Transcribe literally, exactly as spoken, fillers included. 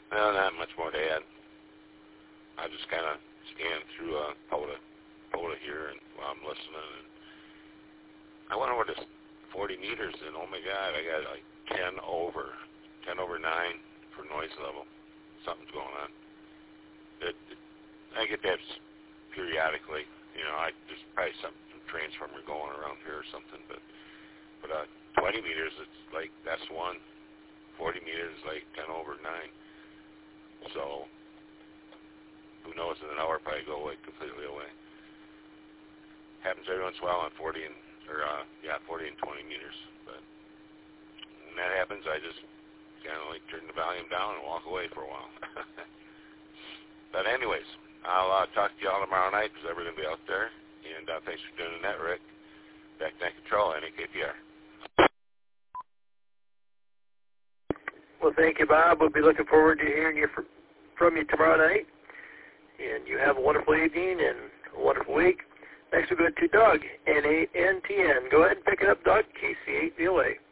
Well, not much more to add. I just kind of scan through uh, POTA, POTA here, and while I'm listening, and I went over this forty meters, and oh my God, I got like ten over, ten over nine for noise level. Something's going on. It, it, I get that periodically. You know, I there's probably some transformer going around here or something, but but uh, twenty meters, it's like that's one. forty meters is like ten over nine. So who knows? In an hour, probably go away completely away. Happens every once in a while on forty and or uh, yeah, forty and twenty meters. But when that happens, I just kind of like turn the volume down and walk away for a while. But anyways, I'll uh, talk to y'all tomorrow night because we're going to be out there. And uh, thanks for doing that, Rick. Back to Control, N A K P R. Well, thank you, Bob. We'll be looking forward to hearing you from, from you tomorrow night. And you have a wonderful evening and a wonderful week. Next we'll go to Doug, N eight N T N. Go ahead and pick it up, Doug, K C eight V O A.